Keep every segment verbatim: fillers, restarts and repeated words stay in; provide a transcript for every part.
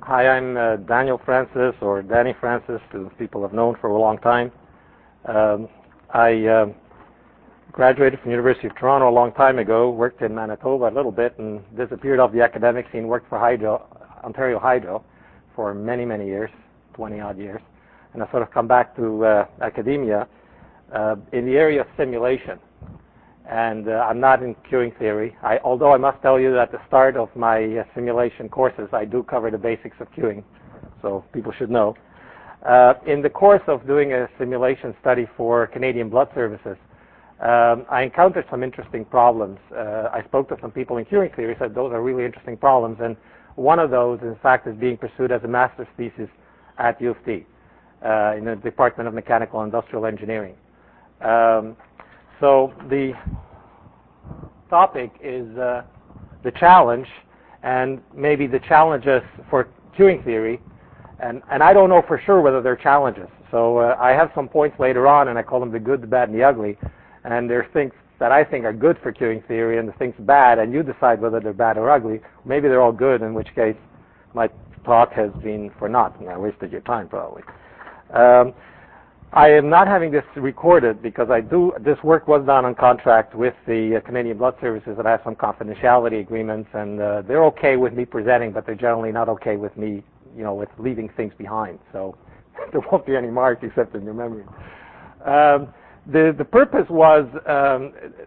Hi, I'm uh, Daniel Francis, or Danny Francis, who people have known for a long time. Um, I uh, graduated from the University of Toronto a long time ago, worked in Manitoba a little bit, and disappeared off the academic scene, worked for Hydro, Ontario Hydro for many, many years, twenty-odd years. And I sort of come back to uh, academia uh, in the area of simulation. And uh, I'm not in queuing theory, I, although I must tell you that at the start of my uh, simulation courses, I do cover the basics of queuing, so people should know. Uh, in the course of doing a simulation study for Canadian Blood Services, um, I encountered some interesting problems. Uh, I spoke to some people in queuing theory, said those are really interesting problems, and one of those, in fact, is being pursued as a master's thesis at U of T uh, in the Department of Mechanical and Industrial Engineering. Um, So the topic is uh, the challenge, and maybe the challenges for queuing theory, and, and I don't know for sure whether they're challenges. So uh, I have some points later on, and I call them the good, the bad, and the ugly, and there's things that I think are good for queuing theory, and the things bad, and you decide whether they're bad or ugly. Maybe they're all good, in which case my talk has been for naught, and I wasted your time probably. Um, I am not having this recorded because I do. This work was done on contract with the uh, Canadian Blood Services, and I have some confidentiality agreements, and uh, they're okay with me presenting, but they're generally not okay with me, you know, with leaving things behind. So there won't be any mark except in your memory. Um, the the purpose was um,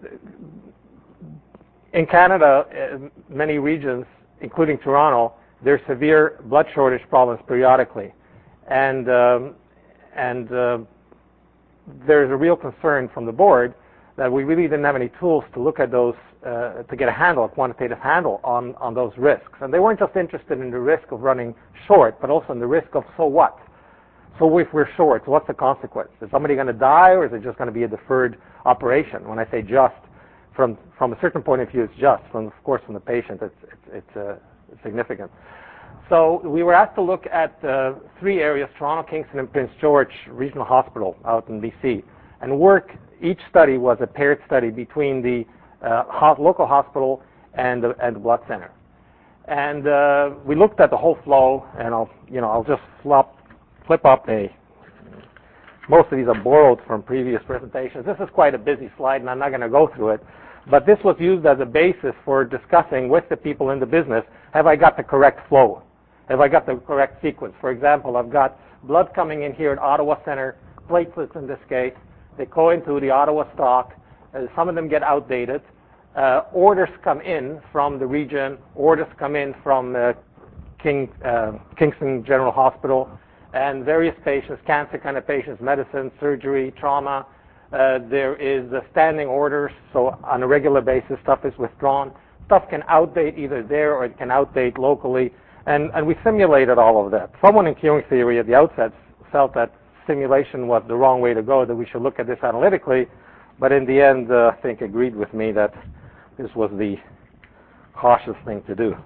in Canada, uh, many regions, including Toronto, there's severe blood shortage problems periodically, and um, and uh, there's a real concern from the board that we really didn't have any tools to look at those, uh, to get a handle, a quantitative handle on, on those risks. And they weren't just interested in the risk of running short, but also in the risk of so what? So if we're short, so what's the consequence? Is somebody going to die, or is it just going to be a deferred operation? When I say just, from, from a certain point of view, it's just. From, of course, from the patient, it's, it's, it's uh, significant. So we were asked to look at uh, three areas, Toronto, Kingston, and Prince George Regional Hospital out in B C, and work. Each study was a paired study between the uh, ho local hospital and the, and the blood center. And uh, we looked at the whole flow, and I'll, you know, I'll just flop, flip up a, most of these are borrowed from previous presentations. This is quite a busy slide, and I'm not going to go through it. But this was used as a basis for discussing with the people in the business, have I got the correct flow? Have I got the correct sequence? For example, I've got blood coming in here at Ottawa Center, platelets in this case. They go into the Ottawa stock. Uh, some of them get outdated. Uh, orders come in from the region. Orders come in from uh, King, uh, Kingston General Hospital, and various patients, cancer kind of patients, medicine, surgery, trauma. Uh, there is uh, standing orders, so on a regular basis, stuff is withdrawn. Stuff can outdate either there or it can outdate locally. And, and we simulated all of that. Someone in queuing theory at the outset felt that simulation was the wrong way to go, that we should look at this analytically, but in the end, uh, I think agreed with me that this was the cautious thing to do.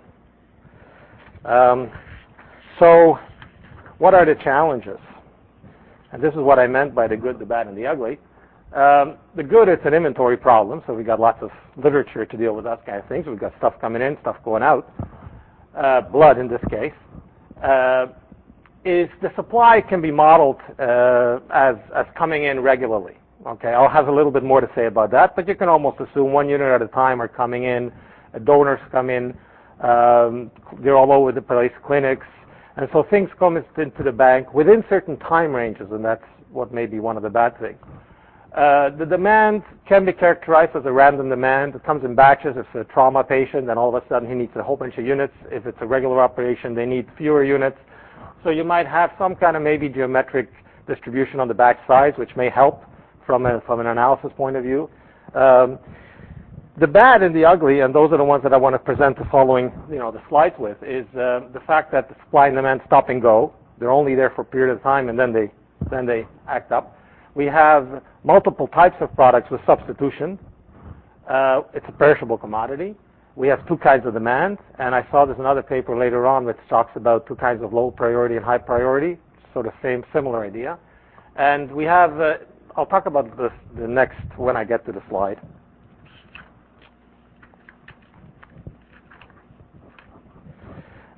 Um, so what are the challenges? And this is what I meant by the good, the bad, and the ugly. Um, the good, it's an inventory problem, so we've got lots of literature to deal with that kind of things. We've got stuff coming in, stuff going out. Uh, blood in this case, uh, is the supply can be modeled uh, as, as coming in regularly. Okay, I'll have a little bit more to say about that, but you can almost assume one unit at a time are coming in, uh, donors come in, um, they're all over the place, clinics, and so things come into the bank within certain time ranges, and that's what may be one of the bad things. Uh, the demand can be characterized as a random demand. It comes in batches. If it's a trauma patient, then all of a sudden he needs a whole bunch of units. If it's a regular operation, they need fewer units. So you might have some kind of maybe geometric distribution on the batch size, which may help from, a, from an analysis point of view. Um, the bad and the ugly, and those are the ones that I want to present the following, you know, the slides with, is uh, the fact that the supply and demand stop and go. They're only there for a period of time, and then they, then they act up. We have multiple types of products with substitution. Uh, it's a perishable commodity. We have two kinds of demand, and I saw there's another paper later on which talks about two kinds of low priority and high priority, sort of same, similar idea. And we have, uh, I'll talk about this the next when I get to the slide.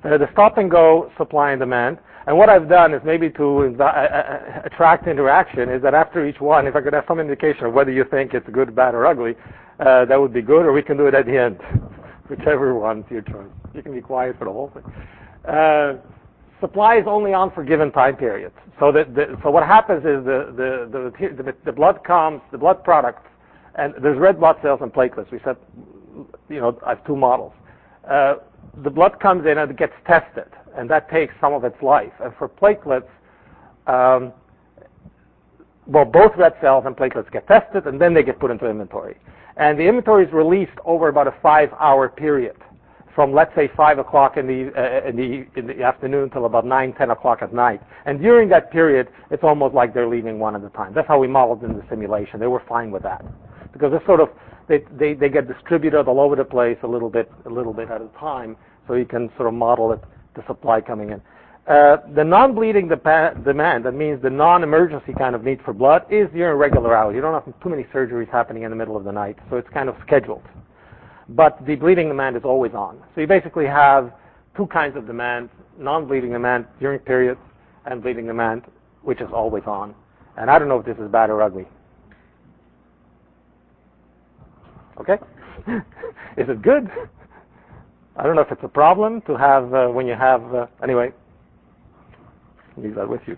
Uh, the stop-and-go supply and demand. And what I've done is maybe to uh, uh, attract interaction is that after each one, if I could have some indication of whether you think it's good, bad, or ugly, uh, that would be good, or we can do it at the end. Whichever one's your choice. You can be quiet for the whole thing. Uh, supply is only on for given time periods. So that the, so what happens is the the, the the the blood comes, the blood products, and there's red blood cells and platelets. We said, you know, I have two models. Uh, the blood comes in and it gets tested, and that takes some of its life. And for platelets, um, well, both red cells and platelets get tested, and then they get put into inventory. And the inventory is released over about a five-hour period, from let's say five o'clock in the uh, in the in the afternoon till about nine, ten o'clock at night. And during that period, it's almost like they're leaving one at a time. That's how we modeled in the simulation. They were fine with that, because it's sort of they they they get distributed all over the place a little bit a little bit at a time, so you can sort of model it, the supply coming in. Uh, the non-bleeding de- demand, that means the non-emergency kind of need for blood, is during regular hours. You don't have too many surgeries happening in the middle of the night, so it's kind of scheduled. But the bleeding demand is always on. So you basically have two kinds of demand, non-bleeding demand during periods and bleeding demand, which is always on. And I don't know if this is bad or ugly. Okay? Is it good? I don't know if it's a problem to have uh, when you have, uh, anyway, leave that with you.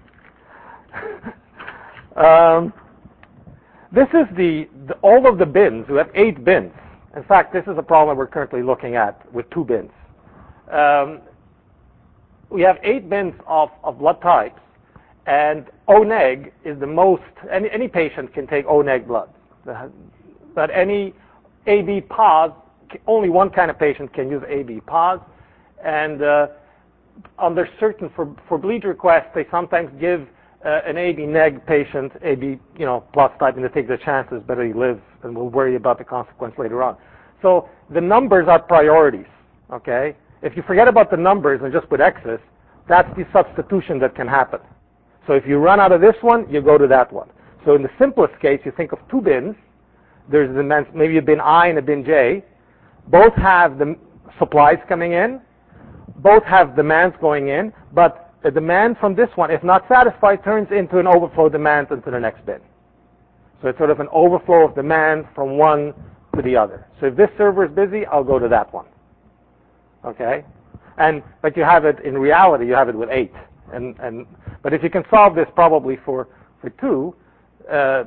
um, this is the, the, all of the bins. We have eight bins. In fact, this is a problem we're currently looking at with two bins. Um, we have eight bins of, of blood types, and O neg is the most, any, any patient can take O neg blood. But any A B pos, only one kind of patient can use A B pos, and uh, under certain, for, for bleed requests, they sometimes give uh, an A B neg patient, A B, you know, plus type, and they take the chances, better he lives, and we'll worry about the consequence later on. So the numbers are priorities, okay? If you forget about the numbers and just put X's, that's the substitution that can happen. So if you run out of this one, you go to that one. So in the simplest case, you think of two bins. There's the maybe a bin I and a bin J. Both have the supplies coming in. Both have demands going in, but the demand from this one, if not satisfied, turns into an overflow demand into the next bin. So it's sort of an overflow of demand from one to the other. So if this server is busy, I'll go to that one. Okay? And but you have it in reality, you have it with eight. And and but if you can solve this probably for for two, uh,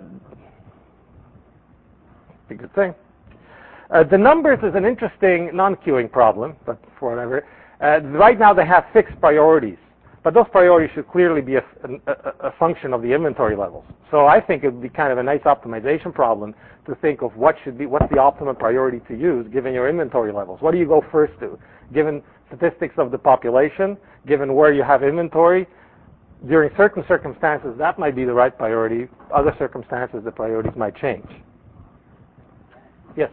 it's a good thing. Uh, the numbers is an interesting non-queuing problem, but for whatever. Uh, right now they have fixed priorities, but those priorities should clearly be a, a, a function of the inventory levels. So I think it would be kind of a nice optimization problem to think of what should be, what's the optimum priority to use given your inventory levels. What do you go first to? Given statistics of the population, given where you have inventory, during certain circumstances that might be the right priority. Other circumstances the priorities might change. Yes?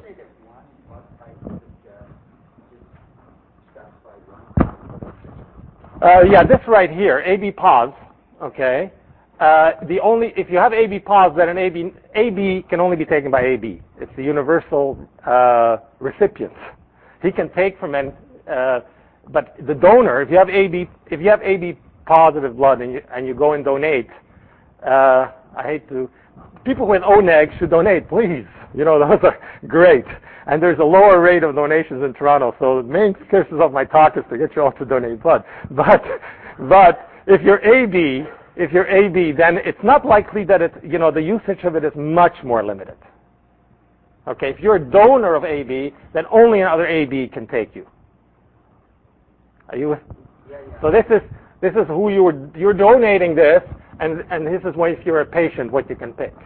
Uh, yeah, this right here, A B pos, okay. Uh, the only, if you have A B pos, then an A B, A B can only be taken by A B. It's the universal uh, recipient. He can take from an, uh, but the donor, if you have A B, if you have A B positive blood and you, and you go and donate, uh, I hate to, people with O neg should donate, please. You know, those are great. And there's a lower rate of donations in Toronto, so the main purpose of my talk is to get you all to donate blood. But, but if you're A B, if you're A B, then it's not likely that it, you know, the usage of it is much more limited. Okay, if you're a donor of A B, then only another A B can take you. Are you with? Yeah, yeah. So this is this is who you were. You're donating this, and and this is why if you're a patient, what you can pick.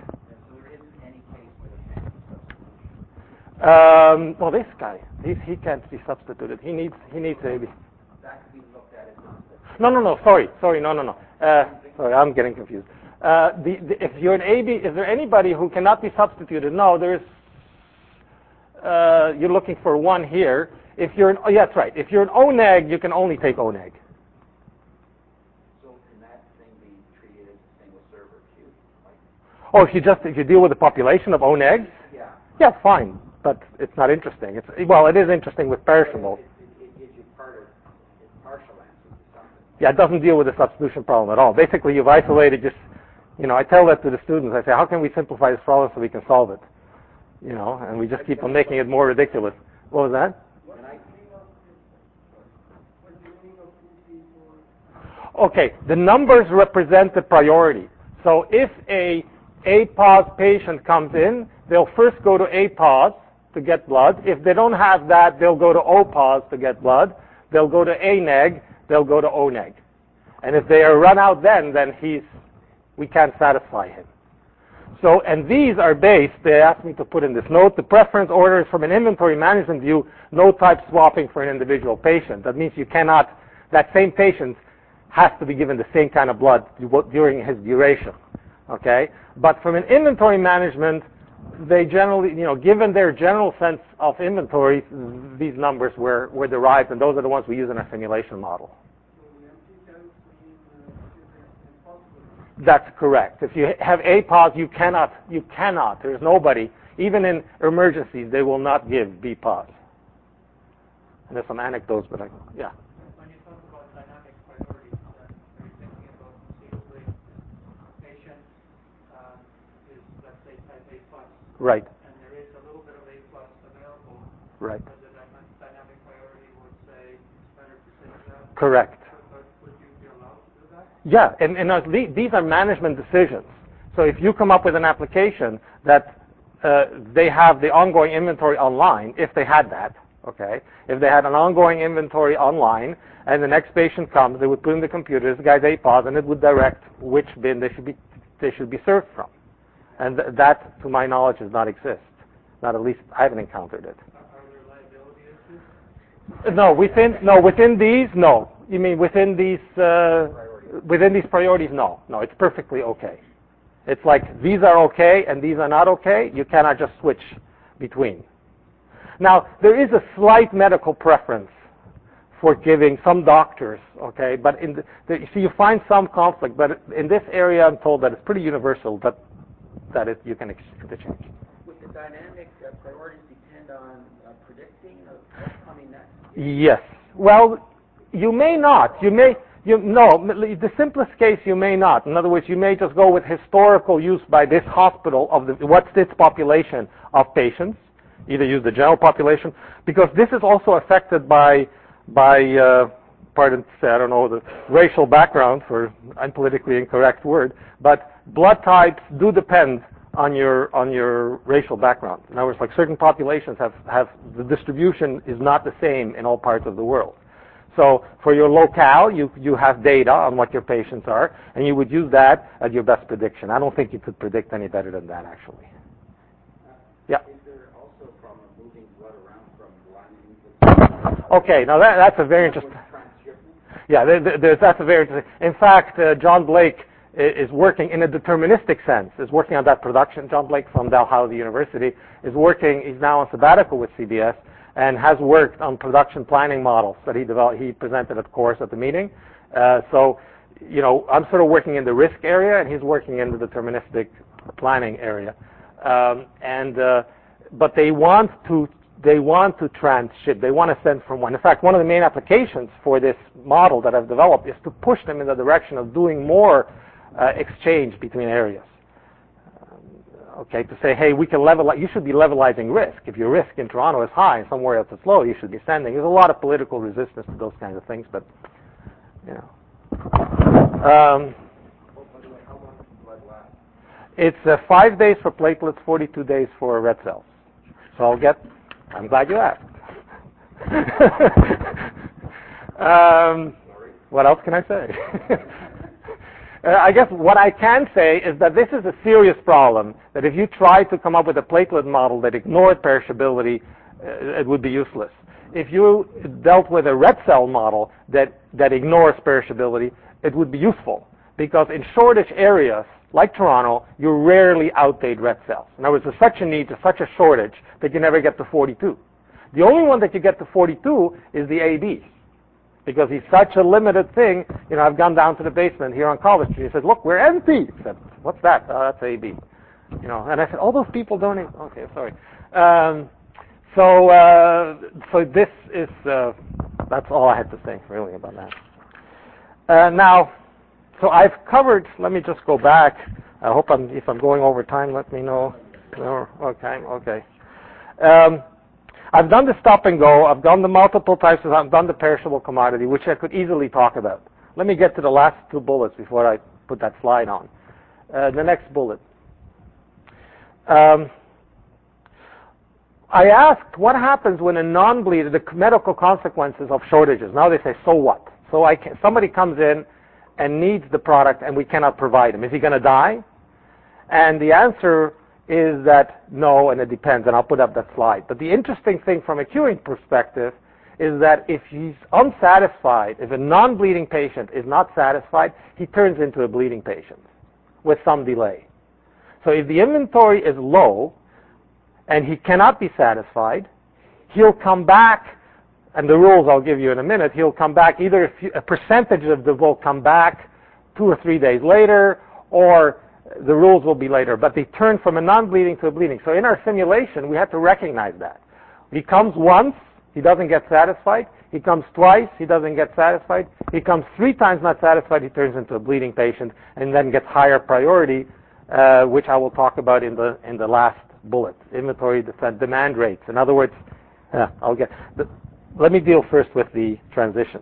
Um, well, this guy, he, he can't be substituted. He needs he needs A B. That could be looked at as no, no, no. Sorry, sorry. No, no, no. Uh, sorry, I'm getting confused. Uh, the, the, if you're an A B, is there anybody who cannot be substituted? No, there's. Uh, you're looking for one here. If you're an, oh, yeah, that's right. If you're an O neg, you can only take O neg. So can that thing be treated as a single server queue? Like, oh, if you just if you deal with the population of O negs. Yeah. Yeah, fine. But it's not interesting. It's well, it is interesting with perishable. It, it, it gives you part of, it's partial Yeah, it doesn't deal with the substitution problem at all. Basically, you've isolated just, you know, I tell that to the students. I say, how can we simplify this problem so we can solve it? You know, and we just keep on making it more ridiculous. What was that? Okay, the numbers represent the priority. So if a A P O S patient comes in, they'll first go to A P O S to get blood. If they don't have that, they'll go to O P O S to get blood. They'll go to A neg, they'll go to O neg. And if they are run out then, then he's, we can't satisfy him. So, and these are based, they asked me to put in this note, the preference order is from an inventory management view, no type swapping for an individual patient. That means you cannot, that same patient has to be given the same kind of blood during his duration, okay? But from an inventory management, they generally, you know, given their general sense of inventory, these numbers were, were derived, and those are the ones we use in our simulation model. That's correct. If you have A P O S, you cannot, you cannot, there's nobody, even in emergencies, they will not give B P O S. And there's some anecdotes, but I, yeah. When you talk about dynamic priorities, uh, are you thinking about conceivably a patient um, is, let's say, type A plus? Right. And there is a little bit of A plus available. Right. But the dynamic priority would say it's better to take that. Correct. But would you be allowed to do that? Yeah, and, and uh, these are management decisions. So if you come up with an application that uh, they have the ongoing inventory online, if they had that, okay, if they had an ongoing inventory online, and the next patient comes, they would put in the computer, this guy's A P O S, and it would direct which bin they should be they should be served from. And th- that, to my knowledge, does not exist. Not at least I haven't encountered it. Are there liability issues? No, within no within these, no. You mean within these uh, within these priorities? No, no. It's perfectly okay. It's like these are okay and these are not okay. You cannot just switch between. Now there is a slight medical preference for giving some doctors, okay, but in the, the, so you find some conflict. But in this area, I'm told that it's pretty universal that that it, you can exchange. Would the dynamic uh, priorities depend on uh, predicting what's coming next? Yes. Well, you may not. You may. You no. The simplest case, you may not. In other words, you may just go with historical use by this hospital of the what's its population of patients. Either use the general population, because this is also affected by by uh, pardon, I don't know the racial background for unpolitically incorrect word, but blood types do depend on your on your racial background. In other words, like certain populations have, have the distribution is not the same in all parts of the world. So for your locale, you you have data on what your patients are, and you would use that as your best prediction. I don't think you could predict any better than that, actually. Yeah. Is there also from moving blood around from one? Okay, now that, that's a very interesting. Yeah, there, there's, that's a very interesting. In fact, uh, John Blake is working in a deterministic sense, is working on that production. John Blake from Dalhousie University is working, he's now on sabbatical with C B S, and has worked on production planning models that he developed, he presented at course at the meeting. Uh, so, you know, I'm sort of working in the risk area, and he's working in the deterministic planning area. Um, and, uh, but they want to They want to transship. They want to send from one. In fact, one of the main applications for this model that I've developed is to push them in the direction of doing more uh, exchange between areas. Um, okay, to say, hey, we can level. You should be levelizing risk. If your risk in Toronto is high and somewhere else it's low, you should be sending. There's a lot of political resistance to those kinds of things, but you know. Um, it's uh, five days for platelets, forty-two days for red cells. So I'll get. I'm glad you asked. um, what else can I say? uh, I guess what I can say is that this is a serious problem, that if you try to come up with a platelet model that ignored perishability, uh, it would be useless. If you dealt with a red cell model that, that ignores perishability, it would be useful, because in shortage areas, like Toronto, you rarely outdate red cells. In other words, there's such a need, there's such a shortage that you never get to forty-two. The only one that you get to forty-two is the A B, because he's such a limited thing. You know, I've gone down to the basement here on College Street. He said, "Look, we're empty." I said, "What's that?" "Oh, that's A B." You know, and I said, "All those people don't." Eat. Okay, sorry. Um, so, uh, so this is uh, that's all I had to say really about that. Uh, now, so I've covered, let me just go back. I hope I'm, if I'm going over time, let me know. No, okay, okay. Um, I've done the stop and go. I've done the multiple types of, I've done the perishable commodity, which I could easily talk about. Let me get to the last two bullets before I put that slide on. Uh, the next bullet. Um, I asked what happens when a non-bleeder, the medical consequences of shortages. Now they say, so what? So I can, somebody comes in and needs the product and we cannot provide him. Is he going to die? And the answer is that no, and it depends, and I'll put up that slide. But the interesting thing from a curing perspective is that if he's unsatisfied, if a non-bleeding patient is not satisfied, he turns into a bleeding patient with some delay. So if the inventory is low and he cannot be satisfied, he'll come back, and the rules I'll give you in a minute, he'll come back, either a, few, a percentage of them will come back two or three days later, or the rules will be later, but they turn from a non-bleeding to a bleeding. So in our simulation, we have to recognize that. He comes once, he doesn't get satisfied. He comes twice, he doesn't get satisfied. He comes three times not satisfied, he turns into a bleeding patient and then gets higher priority, uh, which I will talk about in the in the last bullet, inventory demand rates. In other words, uh, I'll get. The, let me deal first with the transition.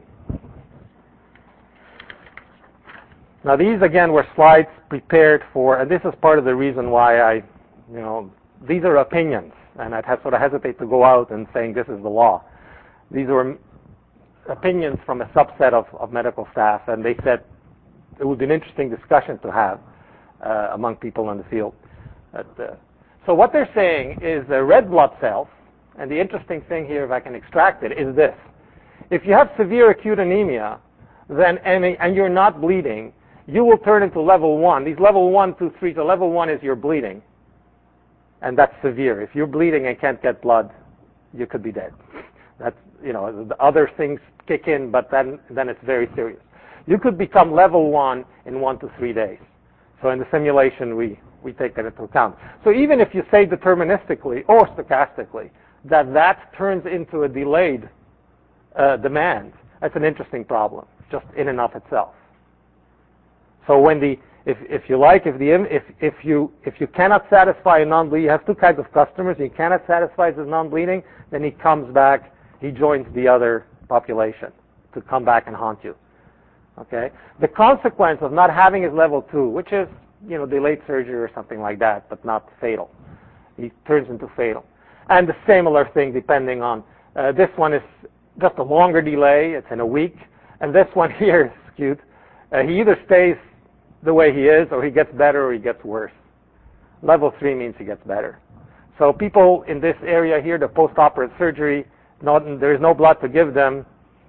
Now these again were slides prepared for, and this is part of the reason why I, you know, these are opinions, and I'd have sort of hesitate to go out and saying this is the law. These were opinions from a subset of, of medical staff, and they said it would be an interesting discussion to have uh, among people in the field. But, uh, so what they're saying is the red blood cells, and the interesting thing here, if I can extract it, is this. If you have severe acute anemia, then and, and you're not bleeding, you will turn into level one. These level one, two, three, so level one is you're bleeding, and that's severe. If you're bleeding and can't get blood, you could be dead. That's, you know, the other things kick in, but then, then it's very serious. You could become level one in one to three days. So in the simulation, we, we take that into account. So even if you say deterministically or stochastically that that turns into a delayed uh, demand, that's an interesting problem, just in and of itself. So when the, if, if you like, if the, if, if you, if you cannot satisfy a non-bleeding, you have two kinds of customers. You cannot satisfy the non-bleeding, then he comes back, he joins the other population to come back and haunt you. Okay? The consequence of not having his level two, which is, you know, delayed surgery or something like that, but not fatal. He turns into fatal. And the similar thing depending on, uh, this one is just a longer delay, it's in a week, and this one here is skewed. Uh, he either stays the way he is, or he gets better, or he gets worse. Level three means he gets better. So people in this area here, the post-operative surgery, not, there's no blood to give them.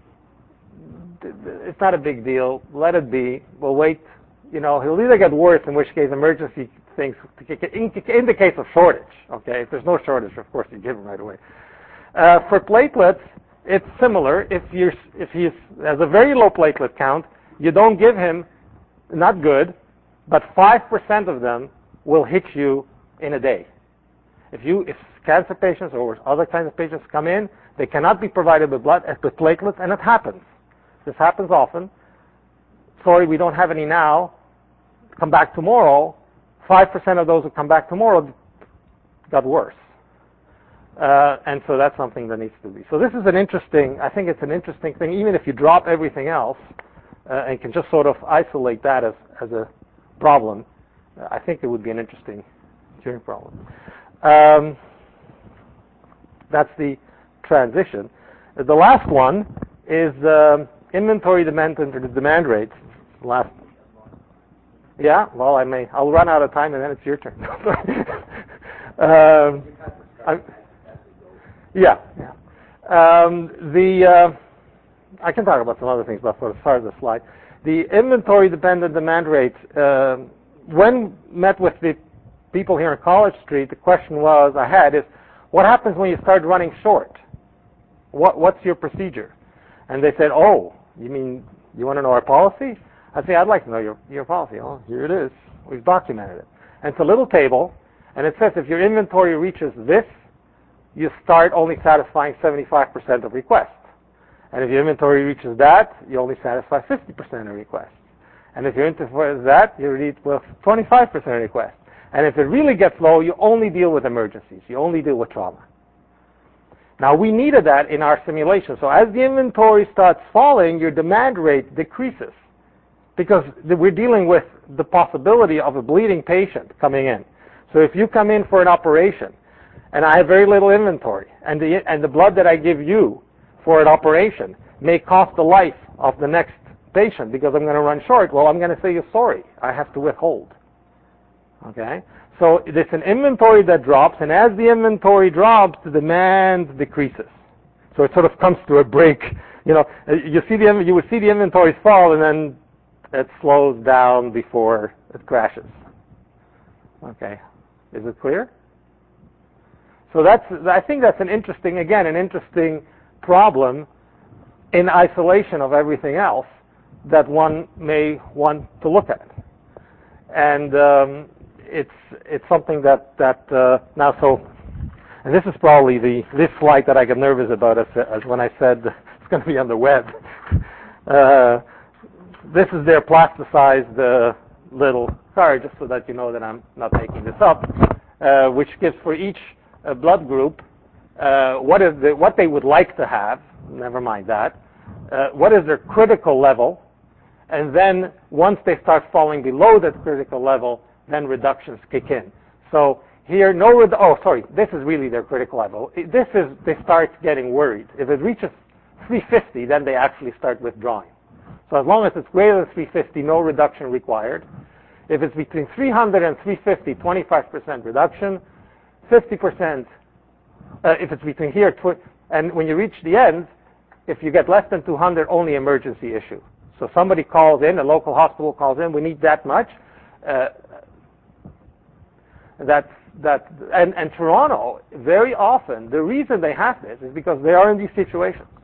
It's not a big deal. Let it be. We'll wait. You know, he'll either get worse, in which case emergency things, in the case of shortage, okay? If there's no shortage, of course, you give him right away. Uh, for platelets, it's similar. If you're, if he has a very low platelet count, you don't give him, not good, but five percent of them will hit you in a day. If you, if cancer patients or other kinds of patients come in, they cannot be provided with blood, with platelets, and it happens. This happens often. Sorry, we don't have any now. Come back tomorrow. five percent of those who come back tomorrow got worse. Uh, and so that's something that needs to be. So this is an interesting, I think it's an interesting thing, even if you drop everything else uh, and can just sort of isolate that as, as a problem, uh, I think it would be an interesting curing problem. Um, that's the transition. Uh, the last one is um, inventory demand and the demand rates. Last. Yeah, well, I may. I'll run out of time, and then it's your turn. um, I, yeah, yeah. Um, the uh, I can talk about some other things, but for as far as the slide, the inventory-dependent demand rates. Uh, when met with the people here in College Street, the question was I had is, what happens when you start running short? What What's your procedure? And they said, oh, you mean you want to know our policy? I say, I'd like to know your, your policy. Oh, here it is. We've documented it. And it's a little table, and it says if your inventory reaches this, you start only satisfying seventy-five percent of requests. And if your inventory reaches that, you only satisfy fifty percent of requests. And if your inventory is that, you read with twenty-five percent of requests. And if it really gets low, you only deal with emergencies. You only deal with trauma. Now, we needed that in our simulation. So as the inventory starts falling, your demand rate decreases because we're dealing with the possibility of a bleeding patient coming in. So if you come in for an operation and I have very little inventory, and the, and the blood that I give you for an operation may cost the life of the next patient because I'm going to run short, well, I'm going to say, you're sorry, I have to withhold. Okay? So it's an inventory that drops, and as the inventory drops, the demand decreases. So it sort of comes to a break. You know, you see the you would see the inventories fall, and then it slows down before it crashes. Okay, is it clear? So that's I think that's an interesting, again, an interesting problem in isolation of everything else that one may want to look at, and. Um, It's it's something that that uh, now so, and this is probably the this slide that I get nervous about as, as when I said it's going to be on the web. Uh, this is their plasticized uh, little card, just so that you know that I'm not making this up, uh, which gives for each uh, blood group uh, what is the, what they would like to have. Never mind that. Uh, what is their critical level, and then once they start falling below that critical level, then reductions kick in. So here, no, redu- oh, sorry, this is really their critical level. This is, they start getting worried. If it reaches three fifty, then they actually start withdrawing. So as long as it's greater than three fifty, no reduction required. If it's between three hundred and three fifty, twenty-five percent reduction, fifty percent, uh, if it's between here, tw- and when you reach the end, if you get less than two hundred, only emergency issue. So somebody calls in, a local hospital calls in, we need that much. Uh, That that and, and Toronto, very often, the reason they have this is because they are in these situations.